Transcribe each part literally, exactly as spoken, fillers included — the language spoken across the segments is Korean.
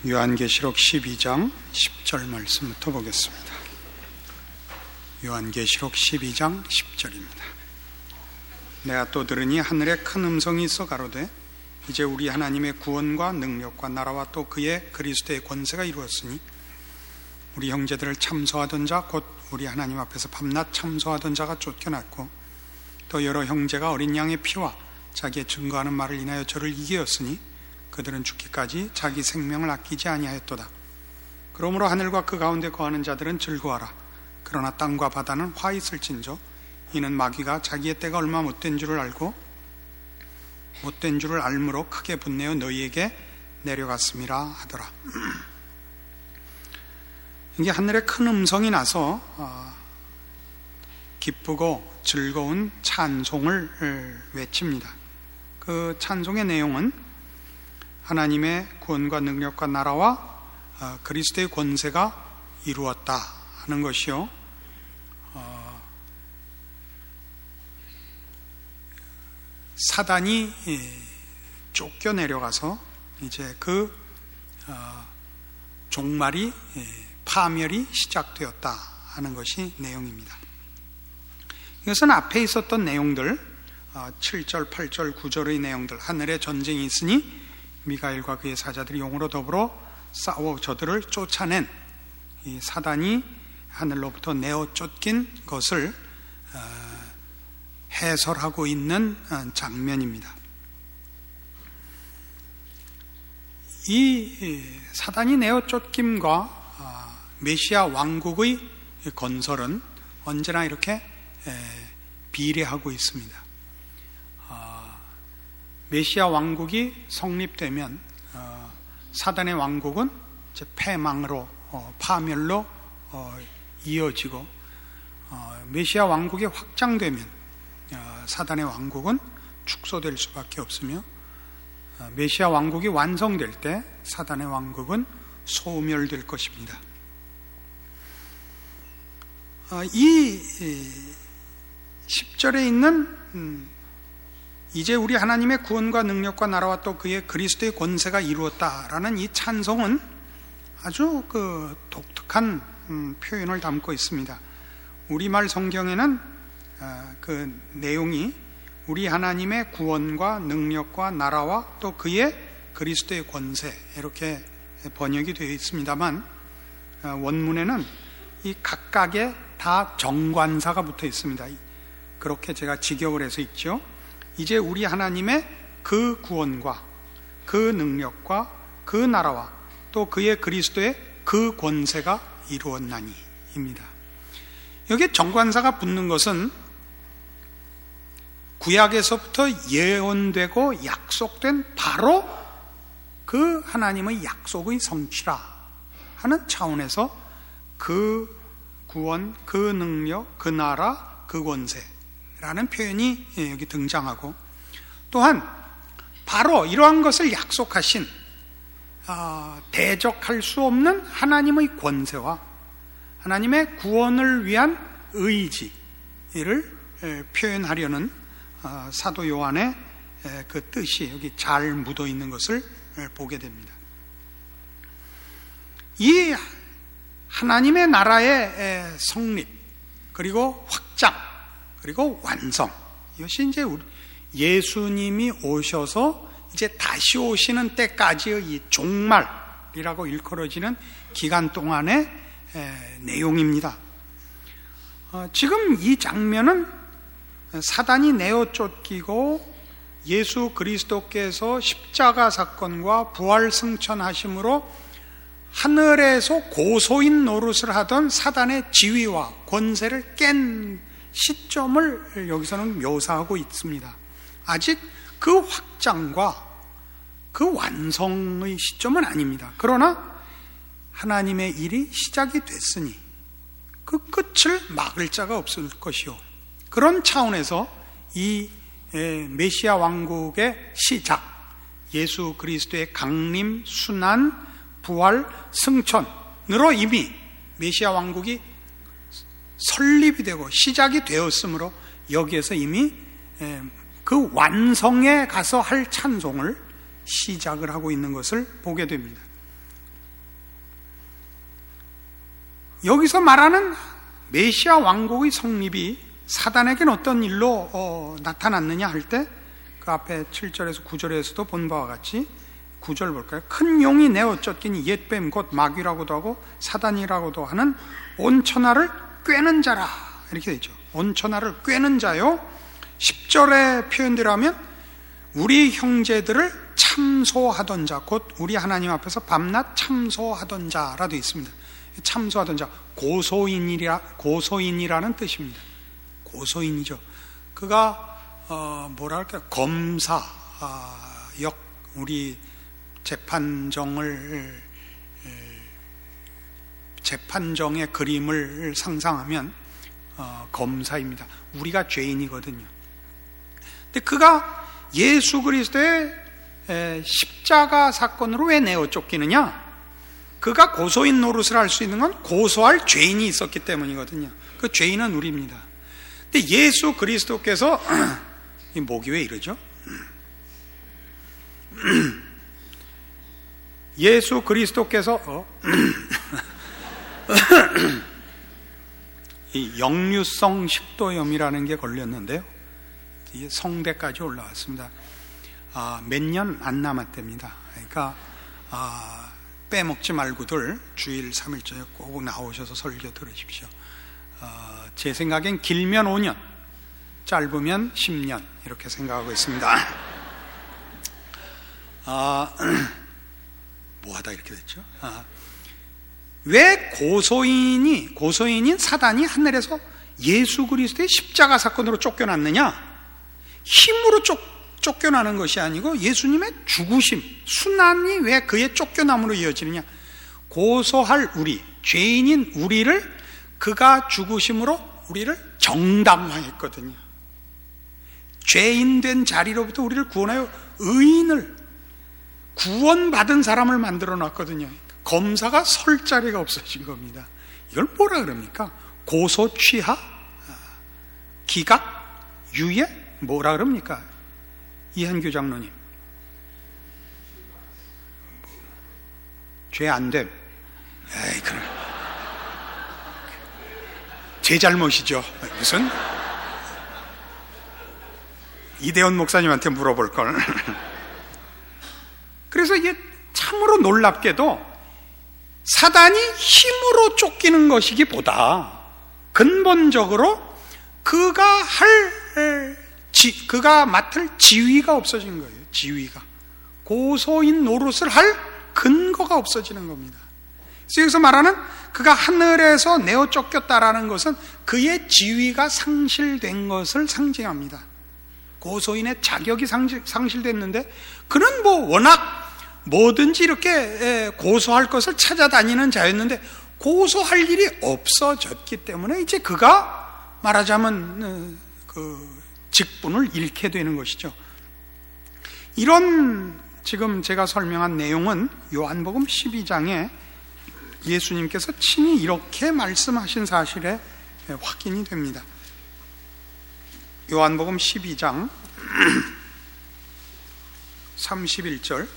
요한계시록 십이 장 십 절 말씀부터 보겠습니다. 요한계시록 십이 장 십 절입니다. 내가 또 들으니 하늘에 큰 음성이 있어 가로되 이제 우리 하나님의 구원과 능력과 나라와 또 그의 그리스도의 권세가 이루었으니 우리 형제들을 참소하던 자 곧 우리 하나님 앞에서 밤낮 참소하던 자가 쫓겨났고 또 여러 형제가 어린 양의 피와 자기의 증거하는 말을 인하여 저를 이기었으니 그들은 죽기까지 자기 생명을 아끼지 아니하였도다. 그러므로 하늘과 그 가운데 거하는 자들은 즐거워하라. 그러나 땅과 바다는 화 있을진저 이는 마귀가 자기의 때가 얼마 못된 줄을 알고 못된 줄을 알므로 크게 분내어 너희에게 내려갔음이라 하더라. 이게 하늘에 큰 음성이 나서 기쁘고 즐거운 찬송을 외칩니다. 그 찬송의 내용은 하나님의 구원과 능력과 나라와 그리스도의 권세가 이루었다 하는 것이요. 사단이 쫓겨 내려가서 이제 그 종말이 파멸이 시작되었다 하는 것이 내용입니다. 이것은 앞에 있었던 내용들 칠 절, 팔 절, 구 절의 내용들, 하늘에 전쟁이 있으니 미가엘과 그의 사자들이 용으로 더불어 싸워 저들을 쫓아낸 이 사단이 하늘로부터 내어 쫓긴 것을 해설하고 있는 장면입니다. 이 사단이 내어 쫓김과 메시아 왕국의 건설은 언제나 이렇게 비례하고 있습니다. 메시아 왕국이 성립되면 사단의 왕국은 이제 패망으로 파멸로 이어지고 메시아 왕국이 확장되면 사단의 왕국은 축소될 수밖에 없으며 메시아 왕국이 완성될 때 사단의 왕국은 소멸될 것입니다. 이 십 절에 있는 이제 우리 하나님의 구원과 능력과 나라와 또 그의 그리스도의 권세가 이루었다라는 이 찬송은 아주 그 독특한 표현을 담고 있습니다. 우리말 성경에는 그 내용이 우리 하나님의 구원과 능력과 나라와 또 그의 그리스도의 권세 이렇게 번역이 되어 있습니다만 원문에는 이 각각에 다 정관사가 붙어 있습니다. 그렇게 제가 직역을 해서 있죠. 이제 우리 하나님의 그 구원과 그 능력과 그 나라와 또 그의 그리스도의 그 권세가 이루었나니 입니다. 여기에 정관사가 붙는 것은 구약에서부터 예언되고 약속된 바로 그 하나님의 약속의 성취라 하는 차원에서 그 구원, 그 능력, 그 나라, 그 권세라는 표현이 여기 등장하고 또한 바로 이러한 것을 약속하신 대적할 수 없는 하나님의 권세와 하나님의 구원을 위한 의지를 표현하려는 사도 요한의 그 뜻이 여기 잘 묻어 있는 것을 보게 됩니다. 이 하나님의 나라의 성립, 그리고 확장, 그리고 완성, 이것이 이제 우리 예수님이 오셔서 이제 다시 오시는 때까지의 이 종말이라고 일컬어지는 기간 동안의 내용입니다. 지금 이 장면은 사단이 내어 쫓기고 예수 그리스도께서 십자가 사건과 부활 승천하심으로 하늘에서 고소인 노릇을 하던 사단의 지위와 권세를 깬 시점을 여기서는 묘사하고 있습니다. 아직 그 확장과 그 완성의 시점은 아닙니다. 그러나 하나님의 일이 시작이 됐으니 그 끝을 막을 자가 없을 것이요. 그런 차원에서 이 메시아 왕국의 시작, 예수 그리스도의 강림, 순환, 부활, 승천으로 이미 메시아 왕국이 설립이 되고 시작이 되었으므로 여기에서 이미 그 완성에 가서 할 찬송을 시작을 하고 있는 것을 보게 됩니다. 여기서 말하는 메시아 왕국의 성립이 사단에게는 어떤 일로 어, 나타났느냐 할 때 그 앞에 칠 절에서 구 절에서도 본 바와 같이 구 절 볼까요? 큰 용이 내어 쫓기니 옛뱀 곧 마귀라고도 하고 사단이라고도 하는 온 천하를 꿰는 자라 이렇게 되죠. 온 천하를 꿰는 자요. 십 절의 표현대로 하면 우리 형제들을 참소하던 자, 곧 우리 하나님 앞에서 밤낮 참소하던 자라도 있습니다. 참소하던 자, 고소인이라, 고소인이라는 뜻입니다. 고소인이죠. 그가 어, 뭐라 할까요? 검사, 어, 역, 우리 재판정을, 재판정의 그림을 상상하면 어, 검사입니다. 우리가 죄인이거든요. 근데 그가 예수 그리스도의 에, 십자가 사건으로 왜 내어 쫓기느냐? 그가 고소인 노릇을 할 수 있는 건 고소할 죄인이 있었기 때문이거든요. 그 죄인은 우리입니다. 근데 예수 그리스도께서 이 목이 왜 이러죠? 예수 그리스도께서 어? 이 역류성 식도염이라는 게 걸렸는데요. 이게 성대까지 올라왔습니다. 아, 몇 년 안 남았답니다. 그러니까 아, 빼먹지 말고들 주일 삼 일째에 꼭 나오셔서 설교 들으십시오. 어, 제 생각엔 길면 오 년, 짧으면 십 년 이렇게 생각하고 있습니다. 아, 뭐하다 이렇게 됐죠? 아, 왜 고소인이 고소인인 사단이 하늘에서 예수 그리스도의 십자가 사건으로 쫓겨났느냐? 힘으로 쫓, 쫓겨나는 것이 아니고 예수님의 죽으심, 순환이 왜 그의 쫓겨남으로 이어지느냐? 고소할 우리, 죄인인 우리를 그가 죽으심으로 우리를 정당화했거든요. 죄인된 자리로부터 우리를 구원하여 의인을, 구원받은 사람을 만들어 놨거든요. 검사가 설 자리가 없어진 겁니다. 이걸 뭐라 그럽니까? 고소 취하? 기각? 유예? 뭐라 그럽니까? 이한규 장로님. 죄 안 됨. 에이, 그래. 제 잘못이죠. 무슨? 이대원 목사님한테 물어볼 걸. 그래서 이게 참으로 놀랍게도 사단이 힘으로 쫓기는 것이기보다 근본적으로 그가 할, 지, 그가 맡을 지위가 없어진 거예요. 지위가. 고소인 노릇을 할 근거가 없어지는 겁니다. 그래서 여기서 말하는 그가 하늘에서 내어 쫓겼다라는 것은 그의 지위가 상실된 것을 상징합니다. 고소인의 자격이 상실, 상실됐는데 그는 뭐 워낙 뭐든지 이렇게 고소할 것을 찾아다니는 자였는데 고소할 일이 없어졌기 때문에 이제 그가 말하자면 그 직분을 잃게 되는 것이죠. 이런 지금 제가 설명한 내용은 요한복음 십이 장에 예수님께서 친히 이렇게 말씀하신 사실에 확인이 됩니다. 요한복음 십이 장 삼십일 절,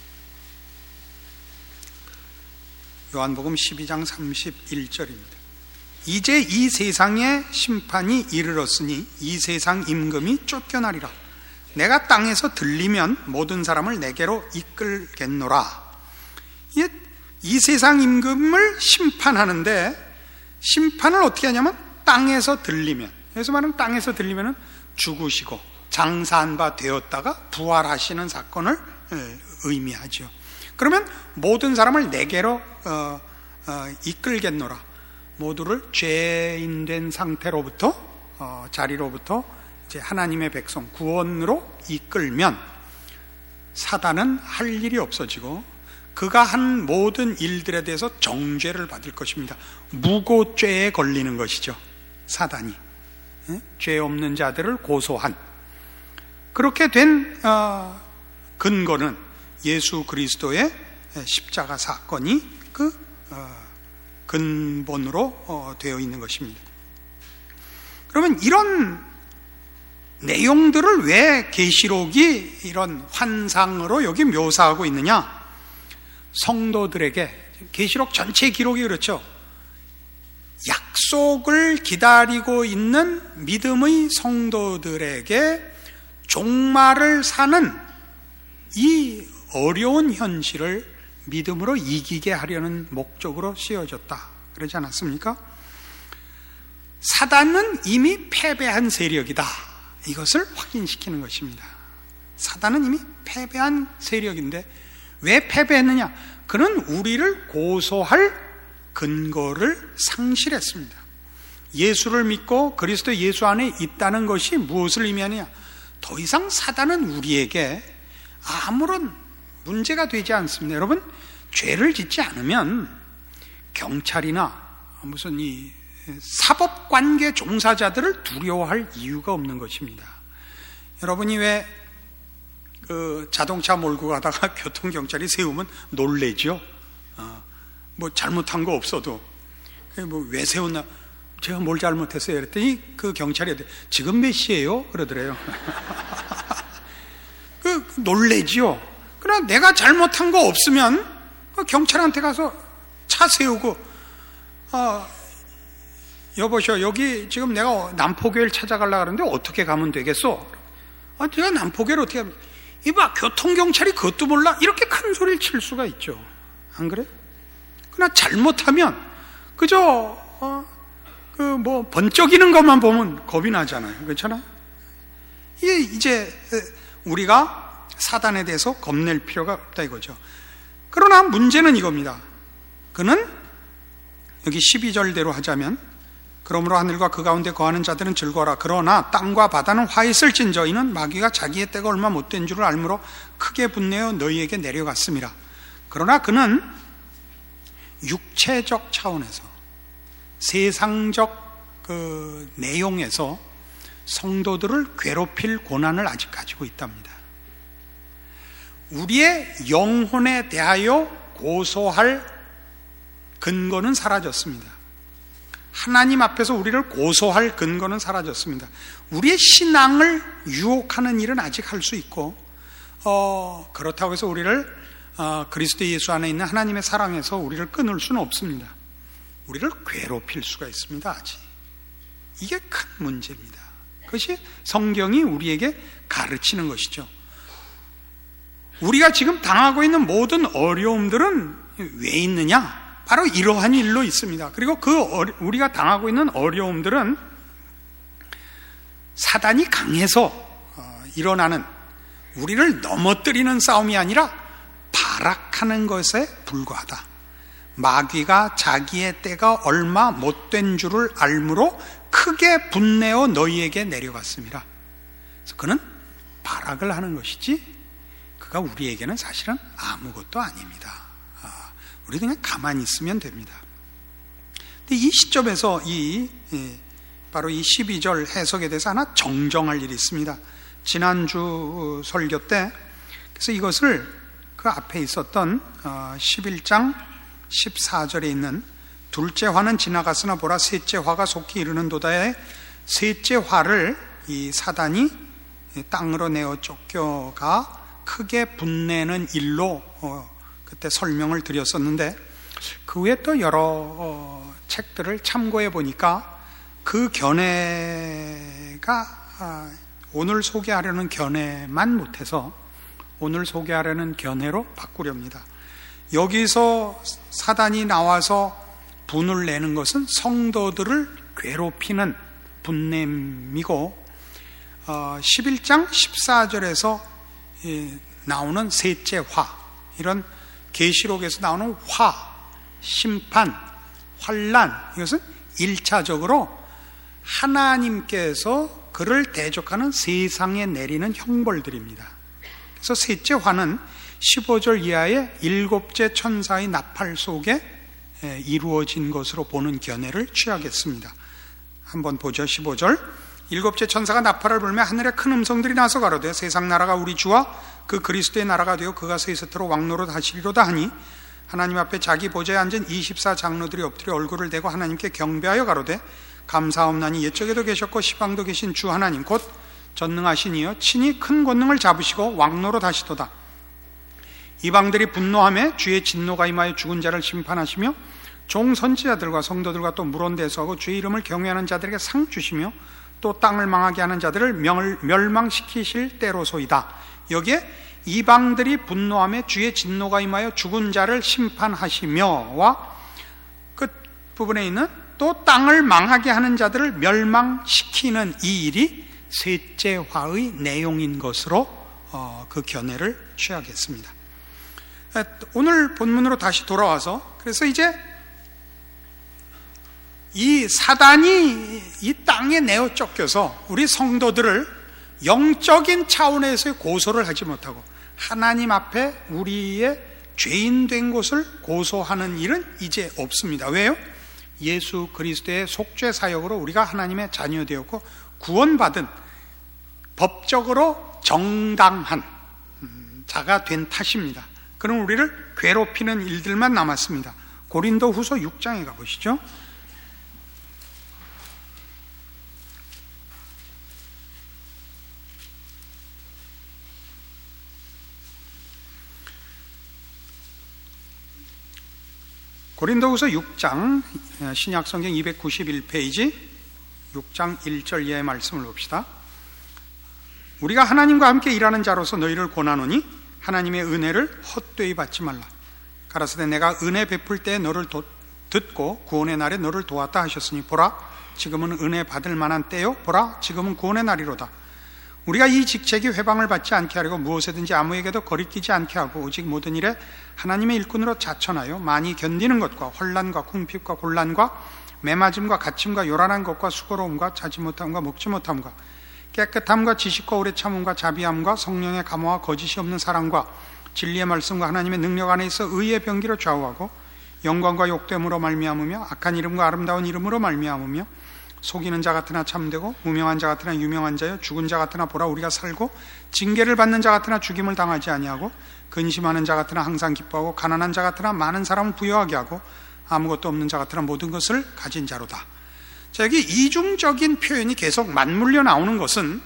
요한복음 십이 장 삼십일 절입니다. 이제 이 세상의 심판이 이르렀으니 이 세상 임금이 쫓겨나리라. 내가 땅에서 들리면 모든 사람을 내게로 이끌겠노라. 이, 이 세상 임금을 심판하는데 심판을 어떻게 하냐면 땅에서 들리면, 그래서 말하는 땅에서 들리면 죽으시고 장사한 바 되었다가 부활하시는 사건을 의미하죠. 그러면 모든 사람을 내게로 어, 어, 이끌겠노라. 모두를 죄인된 상태로부터 어, 자리로부터 이제 하나님의 백성 구원으로 이끌면 사단은 할 일이 없어지고 그가 한 모든 일들에 대해서 정죄를 받을 것입니다. 무고죄에 걸리는 것이죠. 사단이 예? 죄 없는 자들을 고소한 그렇게 된 어, 근거는 예수 그리스도의 십자가 사건이 그 어, 근본으로 어, 되어 있는 것입니다. 그러면 이런 내용들을 왜 계시록이 이런 환상으로 여기 묘사하고 있느냐? 성도들에게 계시록 전체 기록이 그렇죠. 약속을 기다리고 있는 믿음의 성도들에게 종말을 사는 이 어려운 현실을 믿음으로 이기게 하려는 목적으로 씌워졌다. 그러지 않았습니까? 사단은 이미 패배한 세력이다. 이것을 확인시키는 것입니다. 사단은 이미 패배한 세력인데 왜 패배했느냐? 그는 우리를 고소할 근거를 상실했습니다. 예수를 믿고 그리스도 예수 안에 있다는 것이 무엇을 의미하느냐? 더 이상 사단은 우리에게 아무런 문제가 되지 않습니다. 여러분, 죄를 짓지 않으면 경찰이나 무슨 이 사법관계 종사자들을 두려워할 이유가 없는 것입니다. 여러분이 왜 그 자동차 몰고 가다가 교통경찰이 세우면 놀래죠? 어, 뭐 잘못한 거 없어도 뭐 왜 세웠나? 제가 뭘 잘못했어요? 그랬더니 그 경찰이 지금 몇 시예요? 그러더래요. 그 놀래지요. 그러나 내가 잘못한 거 없으면 경찰한테 가서 차 세우고 어, 여보시오, 여기 지금 내가 남포교회를 찾아가려고 하는데 어떻게 가면 되겠어? 아, 내가 남포교회를 어떻게 하면, 이봐, 교통경찰이 그것도 몰라? 이렇게 큰 소리를 칠 수가 있죠. 안 그래? 그러나 잘못하면, 그저, 어, 그, 뭐, 번쩍이는 것만 보면 겁이 나잖아요. 그렇잖아요? 이게 이제, 우리가 사단에 대해서 겁낼 필요가 없다 이거죠. 그러나 문제는 이겁니다. 그는, 여기 십이 절대로 하자면, 그러므로 하늘과 그 가운데 거하는 자들은 즐거워라. 그러나 땅과 바다는 화 있을진저 이는 마귀가 자기의 때가 얼마 못된 줄을 알므로 크게 분내어 너희에게 내려갔습니다. 그러나 그는 육체적 차원에서 세상적 그 내용에서 성도들을 괴롭힐 고난을 아직 가지고 있답니다. 우리의 영혼에 대하여 고소할 근거는 사라졌습니다. 하나님 앞에서 우리를 고소할 근거는 사라졌습니다. 우리의 신앙을 유혹하는 일은 아직 할 수 있고 어, 그렇다고 해서 우리를 어, 그리스도 예수 안에 있는 하나님의 사랑에서 우리를 끊을 수는 없습니다. 우리를 괴롭힐 수가 있습니다. 아직. 이게 큰 문제입니다. 그것이 성경이 우리에게 가르치는 것이죠. 우리가 지금 당하고 있는 모든 어려움들은 왜 있느냐? 바로 이러한 일로 있습니다. 그리고 그 우리가 당하고 있는 어려움들은 사단이 강해서 일어나는 우리를 넘어뜨리는 싸움이 아니라 발악하는 것에 불과하다. 마귀가 자기의 때가 얼마 못된 줄을 알므로 크게 분내어 너희에게 내려갔습니다. 그래서 그는 발악을 하는 것이지 그가 우리에게는 사실은 아무것도 아닙니다. 우리 그냥 가만히 있으면 됩니다. 근데 이 시점에서 이 바로 이 십이 절 해석에 대해서 하나 정정할 일이 있습니다. 지난주 설교 때 그래서 이것을 그 앞에 있었던 십일 장 십사 절에 있는 둘째 화는 지나갔으나 보라 셋째 화가 속히 이르는도다의 셋째 화를 이 사단이 땅으로 내어 쫓겨가 크게 분내는 일로 그때 설명을 드렸었는데 그 후에 또 여러 어, 책들을 참고해 보니까 그 견해가 아, 오늘 소개하려는 견해만 못해서 오늘 소개하려는 견해로 바꾸렵니다. 여기서 사단이 나와서 분을 내는 것은 성도들을 괴롭히는 분냄이고 어, 십일 장 십사 절에서 예, 나오는 셋째 화 이런 계시록에서 나오는 화, 심판, 환난 이것은 일차적으로 하나님께서 그를 대적하는 세상에 내리는 형벌들입니다. 그래서 셋째 화는 십오 절 이하의 일곱째 천사의 나팔 속에 이루어진 것으로 보는 견해를 취하겠습니다. 한번 보죠. 십오 절 일곱째 천사가 나팔을 불며 하늘에 큰 음성들이 나서 가로되 세상 나라가 우리 주와 그 그리스도의 나라가 되어 그가 세세토록 왕노로 하시리로다 하니 하나님 앞에 자기 보좌에 앉은 이십사 장로들이 엎드려 얼굴을 대고 하나님께 경배하여 가로되 감사옵나니 옛적에도 계셨고 시방도 계신 주 하나님 곧 전능하신 이여 친히 큰 권능을 잡으시고 왕노로 하시도다. 이방들이 분노하며 주의 진노가 임하여 죽은 자를 심판하시며 종 선지자들과 성도들과 또 물온대수하고 주의 이름을 경외하는 자들에게 상 주시며 또 땅을 망하게 하는 자들을 멸망시키실 때로소이다. 여기에 이방들이 분노하며 주의 진노가 임하여 죽은 자를 심판하시며와 끝 부분에 있는 또 땅을 망하게 하는 자들을 멸망시키는 이 일이 셋째 화의 내용인 것으로 어, 그 견해를 취하겠습니다. 오늘 본문으로 다시 돌아와서 그래서 이제 이 사단이 이 땅에 내어 쫓겨서 우리 성도들을 영적인 차원에서의 고소를 하지 못하고 하나님 앞에 우리의 죄인 된 것을 고소하는 일은 이제 없습니다. 왜요? 예수 그리스도의 속죄 사역으로 우리가 하나님의 자녀 되었고 구원받은 법적으로 정당한 자가 된 탓입니다. 그럼 우리를 괴롭히는 일들만 남았습니다. 고린도 후서 육 장에 가보시죠. 고린도후서 육 장 신약성경 이백구십일 페이지 육 장 일 절 이하의 말씀을 봅시다. 우리가 하나님과 함께 일하는 자로서 너희를 권하노니 하나님의 은혜를 헛되이 받지 말라. 가라사대 내가 은혜 베풀 때에 너를 도, 듣고 구원의 날에 너를 도왔다 하셨으니 보라 지금은 은혜 받을 만한 때요 보라 지금은 구원의 날이로다. 우리가 이 직책이 회방을 받지 않게 하려고 무엇에든지 아무에게도 거리끼지 않게 하고 오직 모든 일에 하나님의 일꾼으로 자천하여 많이 견디는 것과 혼란과 궁핍과 곤란과 매맞음과 갇힘과 요란한 것과 수고로움과 자지 못함과 먹지 못함과 깨끗함과 지식과 오래 참음과 자비함과 성령의 감화와 거짓이 없는 사랑과 진리의 말씀과 하나님의 능력 안에 있어 의의 병기로 좌우하고 영광과 욕됨으로 말미암으며 악한 이름과 아름다운 이름으로 말미암으며 속이는 자 같으나 참되고 무명한 자 같으나 유명한 자여 죽은 자 같으나 보라 우리가 살고 징계를 받는 자 같으나 죽임을 당하지 아니하고 근심하는 자 같으나 항상 기뻐하고 가난한 자 같으나 많은 사람을 부유하게 하고 아무것도 없는 자 같으나 모든 것을 가진 자로다. 자, 여기 이중적인 표현이 계속 맞물려 나오는 것은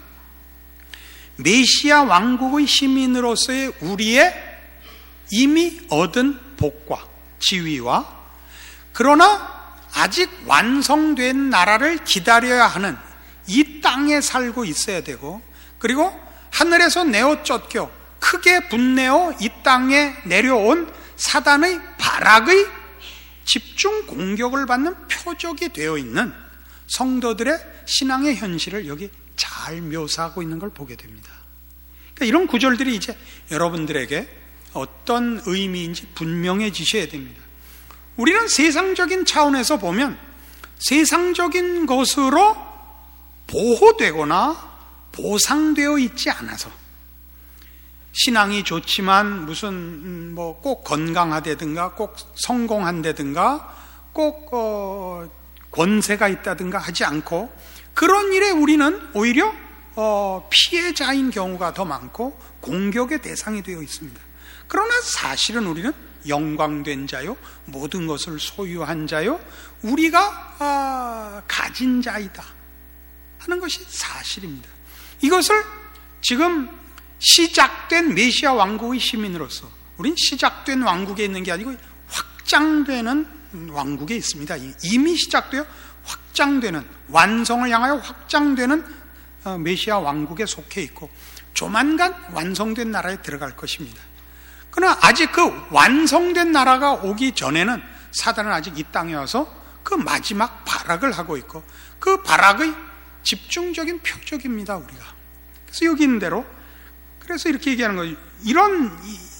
메시아 왕국의 시민으로서의 우리의 이미 얻은 복과 지위와 그러나 아직 완성된 나라를 기다려야 하는 이 땅에 살고 있어야 되고 그리고 하늘에서 내어 쫓겨 크게 분내어 이 땅에 내려온 사단의 발악의 집중 공격을 받는 표적이 되어 있는 성도들의 신앙의 현실을 여기 잘 묘사하고 있는 걸 보게 됩니다. 그러니까 이런 구절들이 이제 여러분들에게 어떤 의미인지 분명해지셔야 됩니다. 우리는 세상적인 차원에서 보면 세상적인 것으로 보호되거나 보상되어 있지 않아서 신앙이 좋지만 무슨 뭐 꼭 건강하다든가 꼭 성공한다든가 꼭 어 권세가 있다든가 하지 않고 그런 일에 우리는 오히려 어 피해자인 경우가 더 많고 공격의 대상이 되어 있습니다. 그러나 사실은 우리는 영광된 자요 모든 것을 소유한 자요 우리가 아, 가진 자이다 하는 것이 사실입니다. 이것을 지금 시작된 메시아 왕국의 시민으로서 우린 시작된 왕국에 있는 게 아니고 확장되는 왕국에 있습니다. 이미 시작되어 확장되는 완성을 향하여 확장되는 메시아 왕국에 속해 있고 조만간 완성된 나라에 들어갈 것입니다. 그러나 아직 그 완성된 나라가 오기 전에는 사단은 아직 이 땅에 와서 그 마지막 발악을 하고 있고 그 발악의 집중적인 표적입니다. 우리가. 그래서 여기 있는 대로 그래서 이렇게 얘기하는 거예요. 이런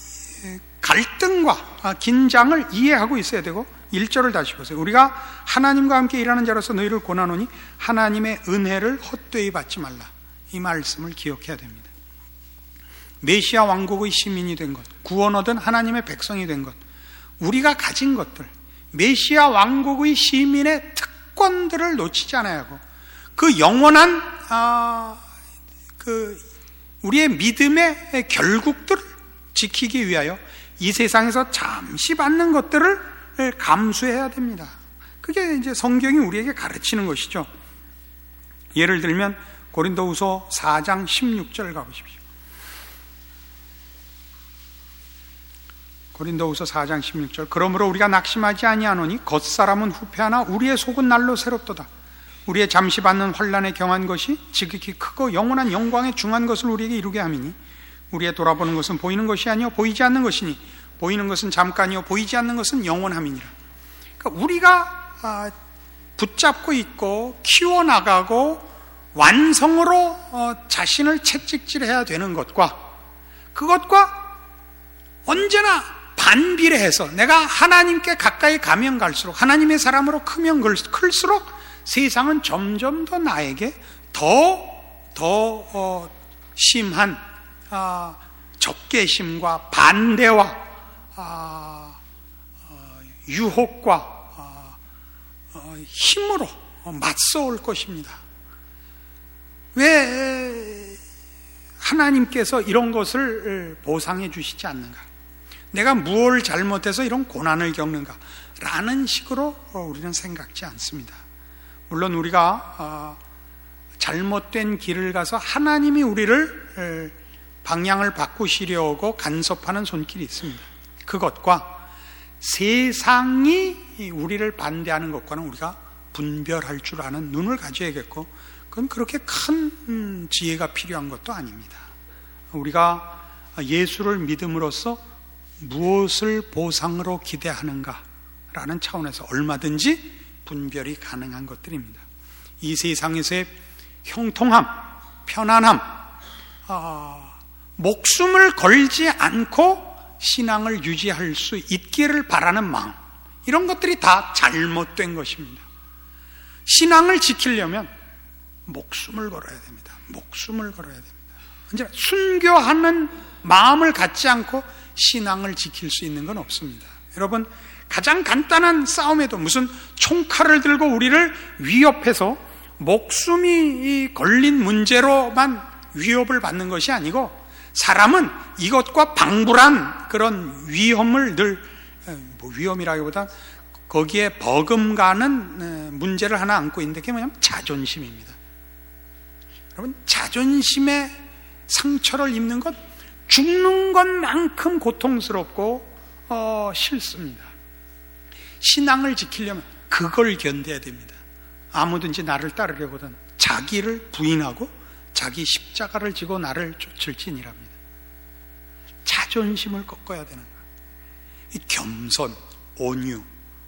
갈등과 긴장을 이해하고 있어야 되고 일 절을 다시 보세요. 우리가 하나님과 함께 일하는 자로서 너희를 권하노니 하나님의 은혜를 헛되이 받지 말라. 이 말씀을 기억해야 됩니다. 메시아 왕국의 시민이 된 것, 구원 얻은 하나님의 백성이 된 것, 우리가 가진 것들, 메시아 왕국의 시민의 특권들을 놓치지 않아야 하고 그 영원한 아, 그 우리의 믿음의 결국들을 지키기 위하여 이 세상에서 잠시 받는 것들을 감수해야 됩니다. 그게 이제 성경이 우리에게 가르치는 것이죠. 예를 들면 고린도후서 사 장 십육 절 가보십시오. 고린도후서 사 장 십육 절, 그러므로 우리가 낙심하지 아니하노니 겉사람은 후패하나 우리의 속은 날로 새롭도다. 우리의 잠시 받는 환난에 경한 것이 지극히 크고 영원한 영광에 중한 것을 우리에게 이루게 함이니 우리의 돌아보는 것은 보이는 것이 아니요 보이지 않는 것이니 보이는 것은 잠깐이요 보이지 않는 것은 영원함이니라. 그러니까 우리가 붙잡고 있고 키워나가고 완성으로 자신을 채찍질해야 되는 것과 그것과 언제나 반비례해서 내가 하나님께 가까이 가면 갈수록 하나님의 사람으로 크면 클수록 세상은 점점 더 나에게 더, 더 어, 심한 어, 적개심과 반대와 어, 어, 유혹과 어, 어, 힘으로 맞서올 것입니다. 왜 하나님께서 이런 것을 보상해 주시지 않는가? 내가 무엇을 잘못해서 이런 고난을 겪는가? 라는 식으로 우리는 생각지 않습니다. 물론 우리가 잘못된 길을 가서 하나님이 우리를 방향을 바꾸시려고 간섭하는 손길이 있습니다. 그것과 세상이 우리를 반대하는 것과는 우리가 분별할 줄 아는 눈을 가져야겠고, 그건 그렇게 큰 지혜가 필요한 것도 아닙니다. 우리가 예수를 믿음으로써 무엇을 보상으로 기대하는가라는 차원에서 얼마든지 분별이 가능한 것들입니다. 이 세상에서의 형통함, 편안함, 어, 목숨을 걸지 않고 신앙을 유지할 수 있기를 바라는 마음, 이런 것들이 다 잘못된 것입니다. 신앙을 지키려면 목숨을 걸어야 됩니다. 목숨을 걸어야 됩니다. 언제나 순교하는 마음을 갖지 않고 신앙을 지킬 수 있는 건 없습니다. 여러분, 가장 간단한 싸움에도 무슨 총칼을 들고 우리를 위협해서 목숨이 걸린 문제로만 위협을 받는 것이 아니고, 사람은 이것과 방불한 그런 위험을 늘, 뭐 위험이라기보다 거기에 버금가는 문제를 하나 안고 있는데, 그게 뭐냐면 자존심입니다. 여러분, 자존심에 상처를 입는 것, 죽는 것만큼 고통스럽고 어, 싫습니다. 신앙을 지키려면 그걸 견뎌야 됩니다. 아무든지 나를 따르려거든 자기를 부인하고 자기 십자가를 지고 나를 쫓을지니랍니다. 자존심을 꺾어야 되는 거예요. 이 겸손, 온유,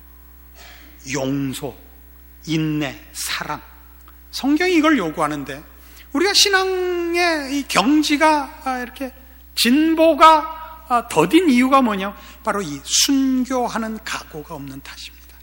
용서, 인내, 사랑, 성경이 이걸 요구하는데, 우리가 신앙의 이 경지가 이렇게 진보가 더딘 이유가 뭐냐? 바로 이 순교하는 각오가 없는 탓입니다.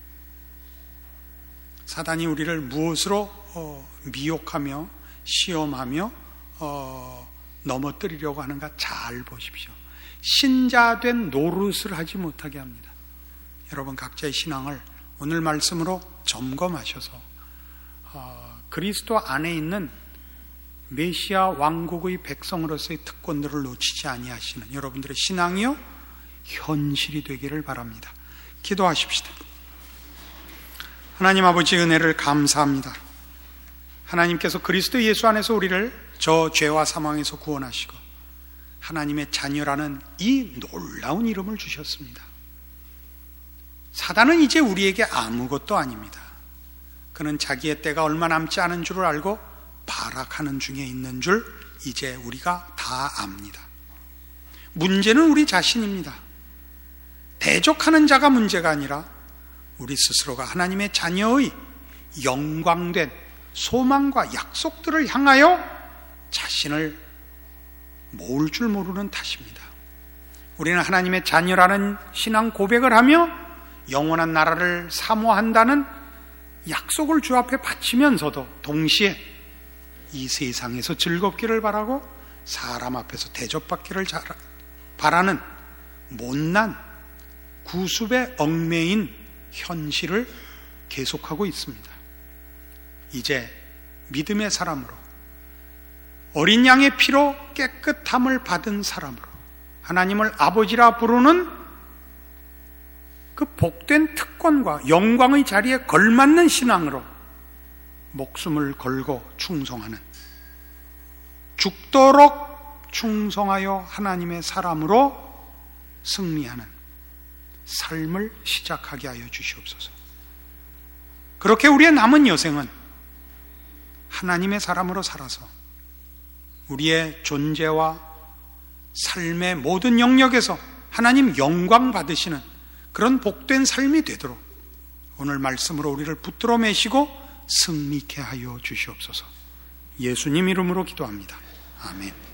사단이 우리를 무엇으로 어, 미혹하며 시험하며 어, 넘어뜨리려고 하는가 잘 보십시오. 신자된 노릇을 하지 못하게 합니다. 여러분, 각자의 신앙을 오늘 말씀으로 점검하셔서 어, 그리스도 안에 있는 메시아 왕국의 백성으로서의 특권들을 놓치지 아니하시는 여러분들의 신앙이요 현실이 되기를 바랍니다. 기도하십시다. 하나님 아버지, 은혜를 감사합니다. 하나님께서 그리스도 예수 안에서 우리를 저 죄와 사망에서 구원하시고 하나님의 자녀라는 이 놀라운 이름을 주셨습니다. 사단은 이제 우리에게 아무것도 아닙니다. 그는 자기의 때가 얼마 남지 않은 줄을 알고 발악하는 중에 있는 줄 이제 우리가 다 압니다. 문제는 우리 자신입니다. 대적하는 자가 문제가 아니라 우리 스스로가 하나님의 자녀의 영광된 소망과 약속들을 향하여 자신을 모을 줄 모르는 탓입니다. 우리는 하나님의 자녀라는 신앙 고백을 하며 영원한 나라를 사모한다는 약속을 주 앞에 바치면서도 동시에 이 세상에서 즐겁기를 바라고 사람 앞에서 대접받기를 바라는 못난 구습에 얽매인 현실을 계속하고 있습니다. 이제 믿음의 사람으로, 어린 양의 피로 깨끗함을 받은 사람으로, 하나님을 아버지라 부르는 그 복된 특권과 영광의 자리에 걸맞는 신앙으로 목숨을 걸고 충성하는, 죽도록 충성하여 하나님의 사람으로 승리하는 삶을 시작하게 하여 주시옵소서. 그렇게 우리의 남은 여생은 하나님의 사람으로 살아서 우리의 존재와 삶의 모든 영역에서 하나님 영광 받으시는 그런 복된 삶이 되도록 오늘 말씀으로 우리를 붙들어 매시고 승리케 하여 주시옵소서. 예수님 이름으로 기도합니다. 아멘.